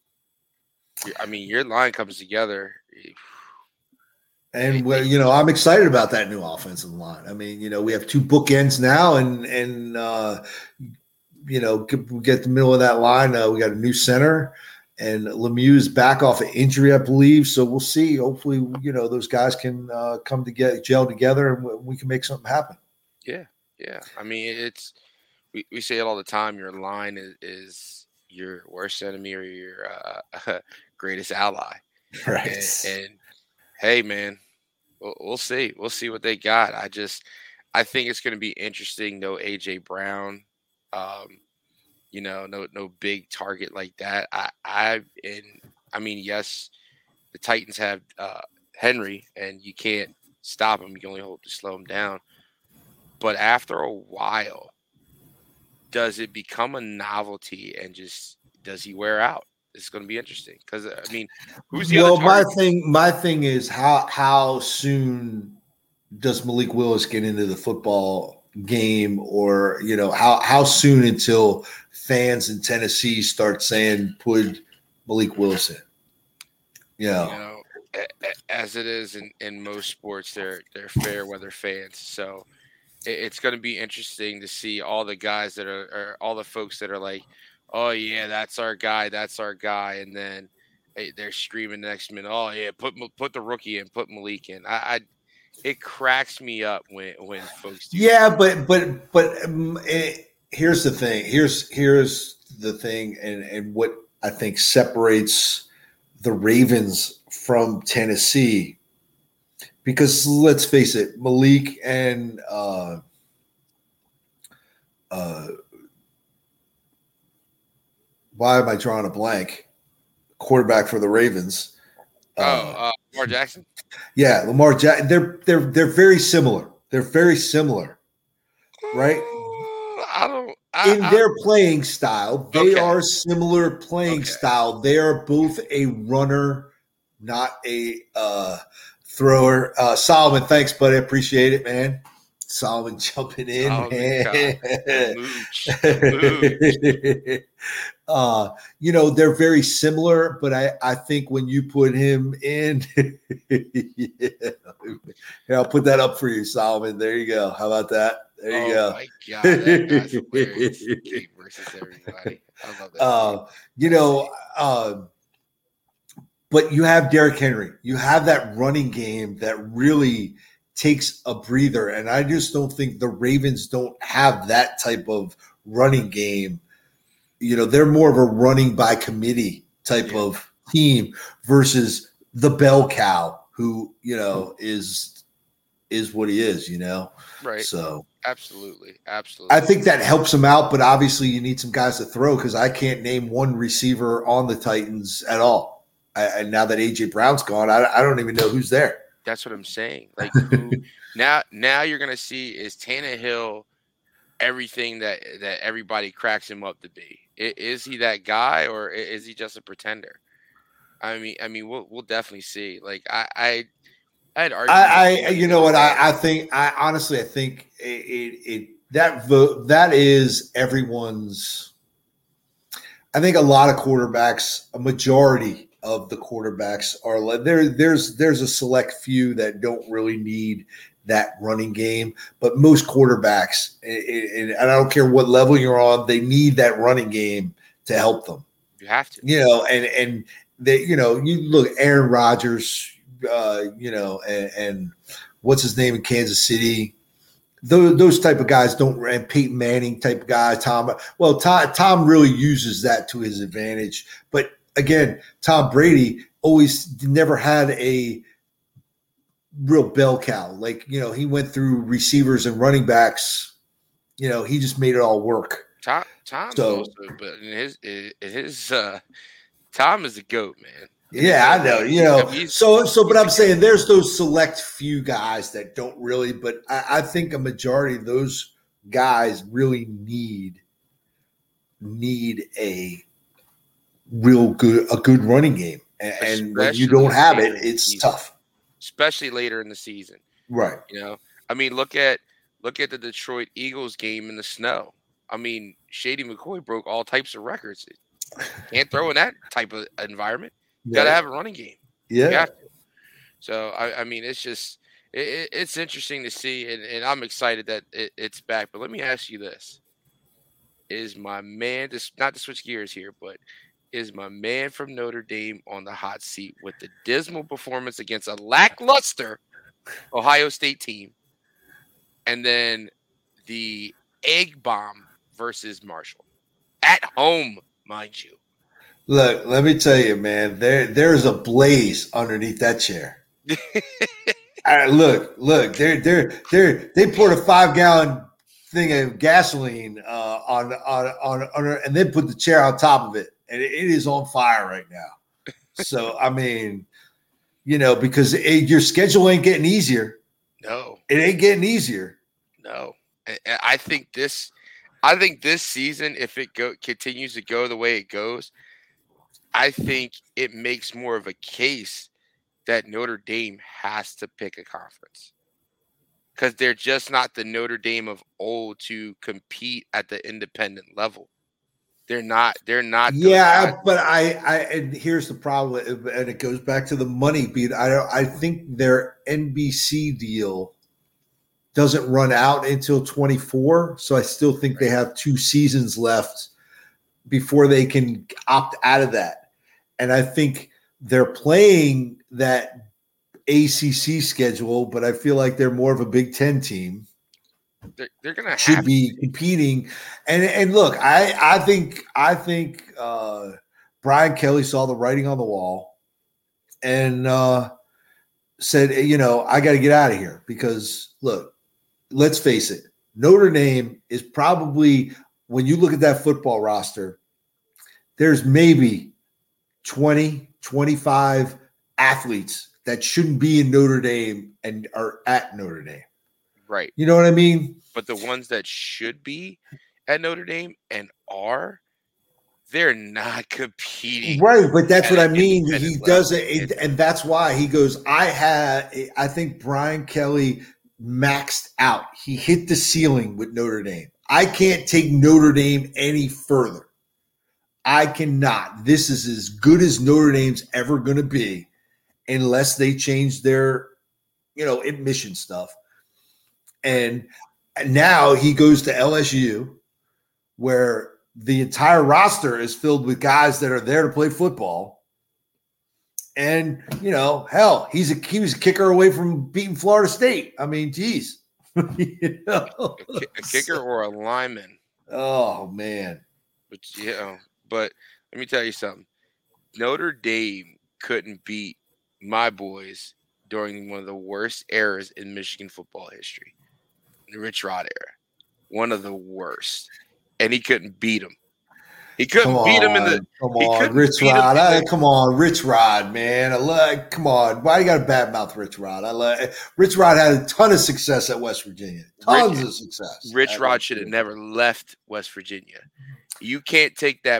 I mean, your line comes together, and well, you know, I'm excited about that new offensive line. I mean, you know, we have two bookends now, and and uh, you know, we get the middle of that line. Uh, we got a new center. And Lemieux is back off an injury, I believe. So we'll see. Hopefully, you know, those guys can uh, come together, gel together, and we can make something happen. Yeah, yeah. I mean, it's we, we say it all the time. Your line is, is your worst enemy or your uh, greatest ally. Right. And, and hey, man, we'll, we'll see. We'll see what they got. I just, I think it's going to be interesting. No A J Brown. Um, You know, no, no big target like that. I, I, and I mean, yes, the Titans have uh, Henry, and you can't stop him. You can only hope to slow him down. But after a while, does it become a novelty, and just does he wear out? It's going to be interesting because I mean, who's the well, other? Well, my thing, my thing is how how soon does Malik Willis get into the football game, or you know, how how soon until fans in Tennessee start saying put Malik Willis in? You know, you know as it is in, in most sports, they're they're fair weather fans. So it, it's going to be interesting to see all the guys that are, or all the folks that are like, oh yeah, that's our guy, that's our guy, and then hey, they're screaming next minute, oh yeah, put put the rookie in, put Malik in. I, I it cracks me up when when folks do. Yeah, that. but but but um, it, here's the thing. Here's here's the thing, and and what I think separates the Ravens from Tennessee, because let's face it, Malik and uh, uh, why am I drawing a blank? Quarterback for the Ravens. Oh, uh, Lamar Jackson. Yeah, Lamar Jackson. They're they're they're very similar. They're very similar. right? I don't. I, In I, their playing style, they okay. are similar playing Okay. style. They are both a runner, not a uh, thrower. Uh, Solomon, thanks, buddy. I appreciate it, man. Solomon jumping in, Solomon man. Kai, the mooch, the mooch. uh, you know, they're very similar, but I, I think when you put him in, yeah. Here, I'll put that up for you, Solomon. There you go. How about that? There you Oh go. my god, that guy's hilarious. Gabe versus everybody. I love that. Uh, you know, uh, but you have Derrick Henry. You have that running game that really takes a breather. And I just don't think the Ravens don't have that type of running game. You know, they're more of a running by committee type Yeah. of team versus the bell cow who, you know, is is what he is, you know. Right. So absolutely. Absolutely. I think that helps him out, but obviously you need some guys to throw because I can't name one receiver on the Titans at all. I, and now that A J Brown's gone, I, I don't even know who's there. That's what I'm saying. Like who now now you're gonna see is Tannehill everything that that everybody cracks him up to be. I, is he that guy or is he just a pretender? I mean, I mean, we'll we'll definitely see. Like I, I, I had argued. I, I you know what? I, I think. I honestly, I think it, it, it that vote that is everyone's. I think a lot of quarterbacks, a majority of the quarterbacks are there. There's there's a select few that don't really need that running game, but most quarterbacks, and I don't care what level you're on, they need that running game to help them. You have to, you know, and and they, you know, you look Aaron Rodgers, uh, you know, and, and what's his name in Kansas City. Those, those type of guys don't, and Peyton Manning type of guy, Tom. Well, Tom, Tom really uses that to his advantage. But again, Tom Brady always never had a real bell cow. Like, you know, he went through receivers and running backs. You know, he just made it all work. Tom, Tom's so, also, but in his, in his, uh, Tom is the GOAT, man. Yeah, I know. You know, so so, but I'm saying there's those select few guys that don't really, but I, I think a majority of those guys really need need a real good a good running game, and, and when you don't have it, it's tough, especially later in the season. Right. You know, I mean, look at look at the Detroit Eagles game in the snow. I mean, Shady McCoy broke all types of records. Can't throw in that type of environment. You yeah. got to have a running game. Yeah. So, I, I mean, it's just, it, it's interesting to see, and, and I'm excited that it, it's back. But let me ask you this. Is my man, this, not to switch gears here, but is my man from Notre Dame on the hot seat with the dismal performance against a lackluster Ohio State team, and then the egg bomb versus Marshall? At home, mind you. Look, let me tell you, man, there there's a blaze underneath that chair. right, look, look, they're they're they're they poured a five gallon thing of gasoline uh, on, on on on and then put the chair on top of it, and it, it is on fire right now. So I mean, you know, because it, your schedule ain't getting easier. No, it ain't getting easier. No, I think this, I think this season, if it go continues to go the way it goes, I think it makes more of a case that Notre Dame has to pick a conference because they're just not the Notre Dame of old to compete at the independent level. They're not. They're not. Yeah, but I, I, and here's the problem, and it goes back to the money beat. I, I think their N B C deal doesn't run out until twenty-four, so I still think they have two seasons left before they can opt out of that. And I think they're playing that A C C schedule, but I feel like they're more of a Big Ten team. They're, they're going to should be to. competing. And and look, I I think I think uh, Brian Kelly saw the writing on the wall and uh, said, you know, I got to get out of here because look, let's face it, Notre Dame is probably, when you look at that football roster, there's maybe twenty, twenty-five athletes that shouldn't be in Notre Dame and are at Notre Dame. Right. You know what I mean? But the ones that should be at Notre Dame and are, they're not competing. Right, but that's what I an mean. He independent does level. it, It's- and that's why he goes, I had, I think Brian Kelly maxed out. He hit the ceiling with Notre Dame. I can't take Notre Dame any further. I cannot. This is as good as Notre Dame's ever going to be unless they change their, you know, admission stuff. And now he goes to L S U, where the entire roster is filled with guys that are there to play football. And, you know, hell, he's a he was a kicker away from beating Florida State. I mean, geez. you know? a, ki- a kicker or a lineman. Oh, man. But, you know, but let me tell you something. Notre Dame couldn't beat my boys during one of the worst eras in Michigan football history. The Rich Rod era. One of the worst. And he couldn't beat him. He couldn't Come beat him in on, the come he on, couldn't Rich beat him Rod. in I, the- come on, Rich Rod, man. I love, come on. Why you got a bad mouth, Rich Rod? I love Rich Rod had a ton of success at West Virginia. Tons Rich- of success. Rich at Rod West should have Virginia. never left West Virginia. You can't take that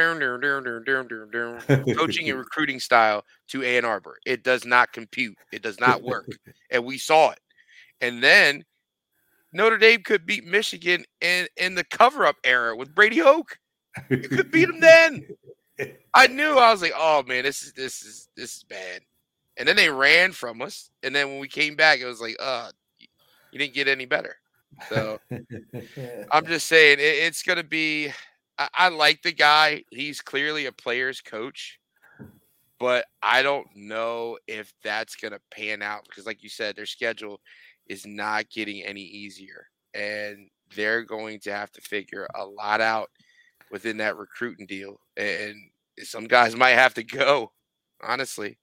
coaching and recruiting style to Ann Arbor. It does not compute. It does not work. And we saw it. And then Notre Dame could beat Michigan in, in the cover-up era with Brady Hoke. You could beat him then. I knew. I was like, oh man, this is this is this is bad. And then they ran from us. And then when we came back, it was like, uh, you didn't get any better. So I'm just saying it, it's gonna be I, I like the guy. He's clearly a player's coach, but I don't know if that's gonna pan out because, like you said, their schedule is not getting any easier. And they're going to have to figure a lot out within that recruiting deal. And some guys might have to go, honestly.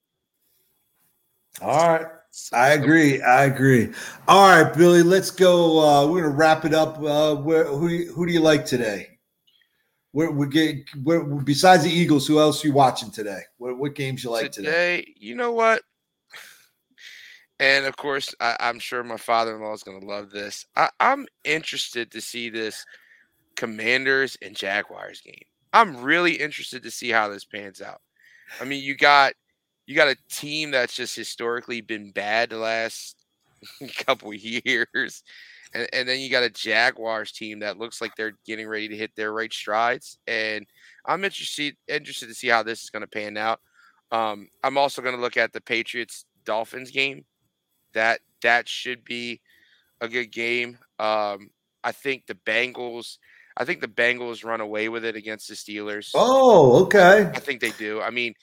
All right. I agree. I agree. All right, Billy, let's go. Uh, we're going to wrap it up. Uh, where, who, do you- who do you like today? Where, we get, where, besides the Eagles, who else are you watching today? What, what games you like today? Today, you know what? And of course, I, I'm sure my father-in-law is going to love this. I, I'm interested to see this Commanders and Jaguars game. I'm really interested to see how this pans out. I mean, you got you got a team that's just historically been bad the last couple years, and, and then you got a Jaguars team that looks like they're getting ready to hit their right strides. And I'm interested interested to see how this is going to pan out. Um, I'm also going to look at the Patriots Dolphins game. That that should be a good game. Um, I think the Bengals. I think the Bengals run away with it against the Steelers. Oh, okay. I think they do. I mean,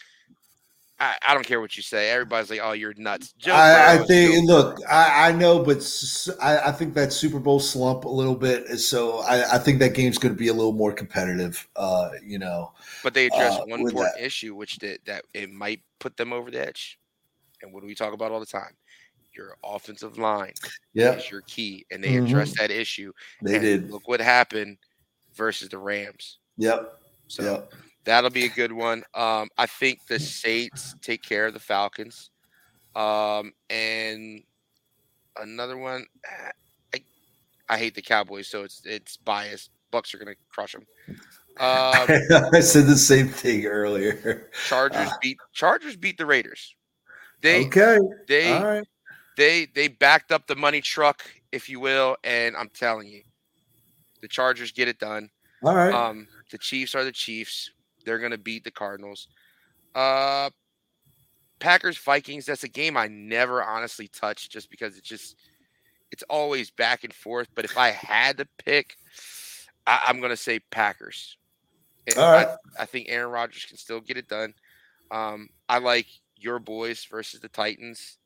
I, I don't care what you say. Everybody's like, "Oh, you're nuts." Joe I, I Burrow is think, Joe look, Burrow. I, I know, but s- I, I think that Super Bowl slump a little bit. So I, I think that game's going to be a little more competitive, uh, you know. But they addressed uh, one with important that. issue, which did, that it might put them over the edge. And what do we talk about all the time? Your offensive line Yeah, is your key, and they Mhm. addressed that issue. they and did. Look what happened versus the Rams. Yep. So Yep. that'll be a good one. Um, I think the Saints take care of the Falcons. Um, and another one, I, I hate the Cowboys, so it's it's biased. Bucks are gonna crush them. Um, I said the same thing earlier. Chargers Uh, beat Chargers beat the Raiders. They okay. they All right. they they backed up the money truck, if you will, and I'm telling you, the Chargers get it done. All right. Um, the Chiefs are the Chiefs. They're gonna beat the Cardinals. Uh, Packers Vikings. That's a game I never honestly touch, just because it's just it's always back and forth. But if I had to pick, I, I'm gonna say Packers. And All right. I, I think Aaron Rodgers can still get it done. Um, I like your boys versus the Titans.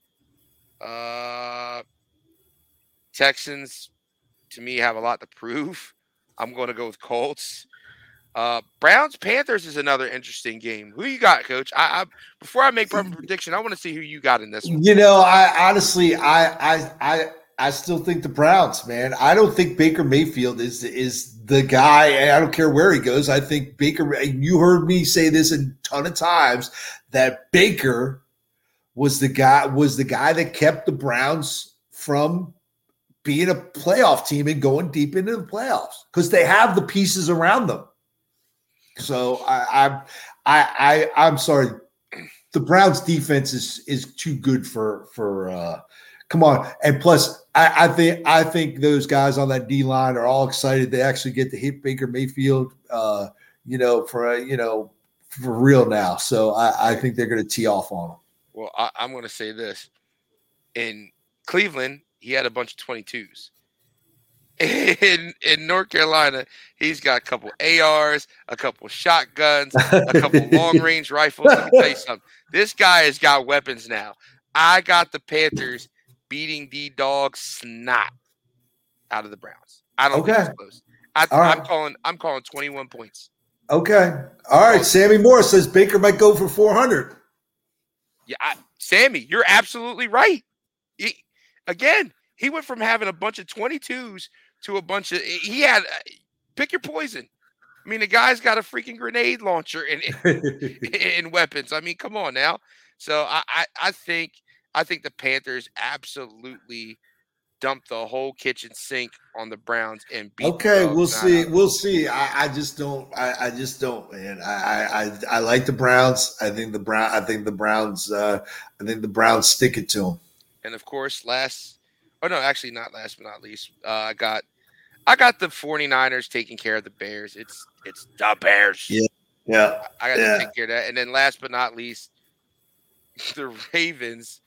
Uh, Texans, to me, have a lot to prove. I'm going to go with Colts. Uh, Browns Panthers is another interesting game. Who you got, Coach? I, I before I make my prediction, I want to see who you got in this one. You know, I honestly, I, I, I, I still think the Browns, man. I don't think Baker Mayfield is is the guy. And I don't care where he goes. I think Baker. You heard me say this a ton of times that Baker was the guy was the guy that kept the Browns from being a playoff team and going deep into the playoffs because they have the pieces around them. So I, I, I, I I'm sorry, the Browns defense is is too good for for. Uh, come on, and plus I, I think I think those guys on that D line are all excited. They actually get to hit Baker Mayfield, uh, you know, for you know for real now. So I, I think they're going to tee off on them. Well, I, I'm going to say this: in Cleveland, he had a bunch of twenty-twos. In in North Carolina, he's got a couple A Rs, a couple shotguns, a couple long range rifles. Let me tell you something. This guy has got weapons now. I got the Panthers beating the dog snot out of the Browns. I don't okay. think it's close. I, I'm right. calling. I'm calling twenty-one points. Okay. All right. Sammy Moore says Baker might go for four hundred. Yeah, I, Sammy, you're absolutely right. He, again, he went from having a bunch of twenty-twos to a bunch of he had uh, pick your poison. I mean, the guy's got a freaking grenade launcher and and weapons. I mean, come on now. So I, I I think I think the Panthers absolutely dumped the whole kitchen sink on the Browns and beat. Okay, we'll see. We'll see. I, I just don't. I, I just don't, man. I, I I like the Browns. I think the Brown. I think the Browns. Uh, I think the Browns stick it to them. And of course, last. Oh no, actually not last but not least. Uh, I got. I got the 49ers taking care of the Bears. It's it's the Bears. Yeah. Yeah. I got yeah. to take care of that. And then last but not least, the Ravens,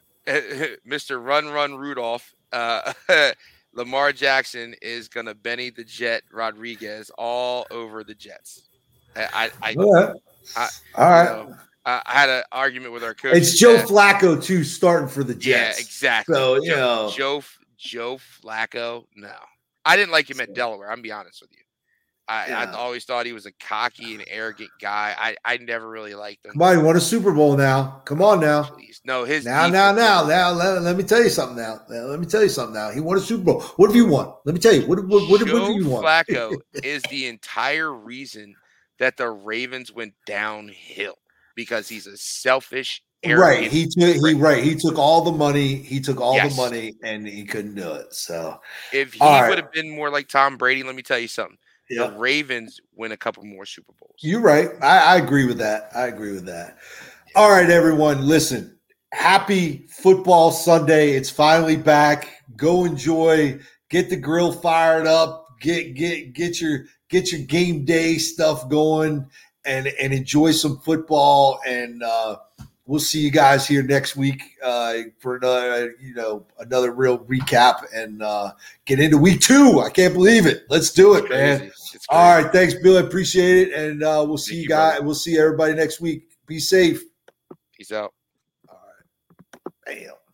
Mister Run Run Rudolph, uh, Lamar Jackson is going to Benny the Jet Rodriguez all over the Jets. I, I, I, all right. I all right. Know, I had an argument with our coach. It's Joe that, Flacco, too, starting for the Jets. Yeah, exactly. So, you Joe, know. Joe, Joe Flacco, no. I didn't like him at Delaware. I'm be honest with you. I, yeah. I always thought he was a cocky and arrogant guy. I, I never really liked him. Come on, he won a Super Bowl now. Come on now. Please. No, his now, now, now, now. Let, let me tell you something now. Let me tell you something now. He won a Super Bowl. What have you won? Let me tell you. What, what, what, Joe what have you won? Flacco is the entire reason that the Ravens went downhill because he's a selfish. Right, he took he right. He took all the money. He took all yes. the money, and he couldn't do it. So, if he all would right. have been more like Tom Brady, let me tell you something. Yep. The Ravens win a couple more Super Bowls. You're right. I, I agree with that. I agree with that. All right, everyone. Listen, happy football Sunday. It's finally back. Go enjoy. Get the grill fired up. Get get get your get your game day stuff going, and and enjoy some football. And uh, we'll see you guys here next week uh, for another, you know, another real recap and uh, get into week two. I can't believe it. Let's do it, man. All right. Thanks, Bill. I appreciate it. And uh, we'll see Thank you guys. Brother. We'll see everybody next week. Be safe. Peace out. All right. Bam.